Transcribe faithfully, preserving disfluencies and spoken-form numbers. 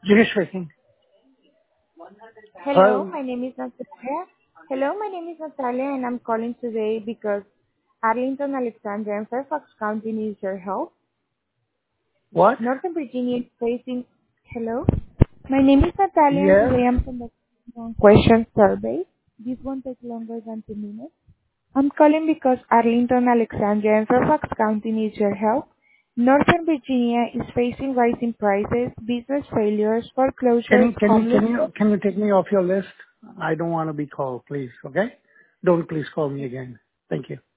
Junior speaking. Hello, Um, my name is Natalia. Hello, my name is Natalia, and I'm calling today because Arlington, Alexandria, and Fairfax County needs your help. what? Northern Virginia is facing. Hello, my name is Natalia, and Yes. today I'm conducting a question survey. This won't take longer than two minutes. I'm calling because Arlington, Alexandria, and Fairfax County needs your help. Northern Virginia is facing rising prices, business failures, Can foreclosures, you can you can homelessness. you can you take me off your list? I don't want to be called, please. Okay? Don't please call me again. Thank you.